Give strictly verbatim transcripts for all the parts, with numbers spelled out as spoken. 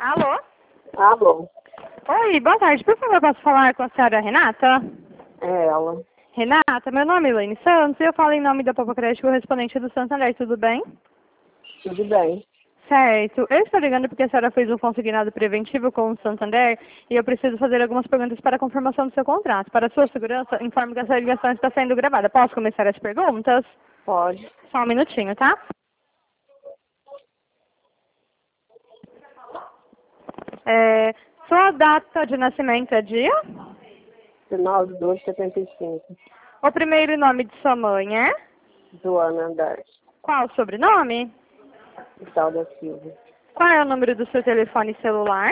Alô? Alô, Oi, boa tarde. Por favor, posso falar com a senhora Renata? é ela. Renata, meu nome é Elaine Santos e eu falo em nome da Popa Crédito correspondente do Santander, tudo bem? Tudo bem? Certo. Eu estou ligando porque a senhora fez um consignado preventivo com o Santander e eu preciso fazer algumas perguntas para a confirmação do seu contrato. Para a sua segurança, informo que essa ligação está sendo gravada. Posso começar as perguntas? Pode. Só um minutinho, tá? É, sua data de nascimento é dia? dezenove de dois de setenta e cinco. O primeiro nome de sua mãe é? Joana Andrade. Qual o sobrenome? Vital da Silva. Qual é o número do seu telefone celular?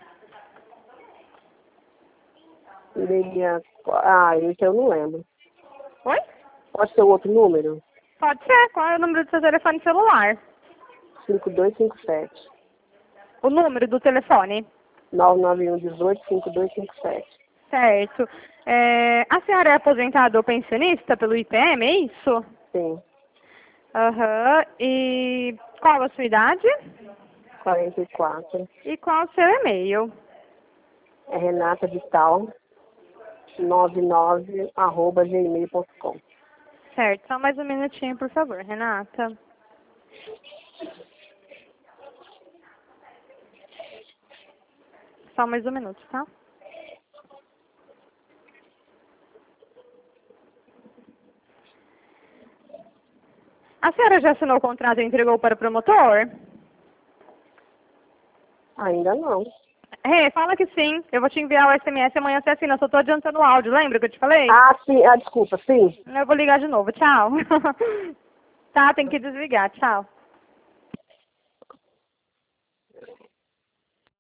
Meia... Ah, isso eu não lembro. Oi? Pode ser o outro número? Pode ser. Qual é o número do seu telefone celular? cinco dois cinco sete. O número do telefone? nove nove um um oito cinco dois cinco sete. Certo. É, a senhora é aposentada ou pensionista pelo I P M, é isso? Sim. Aham. E qual a sua idade? quarenta e quatro. E qual o seu e-mail? É Renata Vital noventa e nove arroba gmail ponto com. Certo. Só mais um minutinho, por favor, Renata. Só mais um minuto, tá? A senhora já assinou o contrato e entregou para o promotor? Ainda não. É, fala que sim. Eu vou te enviar o S M S amanhã você assina. Eu só tô adiantando o áudio, lembra que eu te falei? Ah, sim. Ah, desculpa, sim. Eu vou ligar de novo. Tchau. Tá, tem que desligar. Tchau.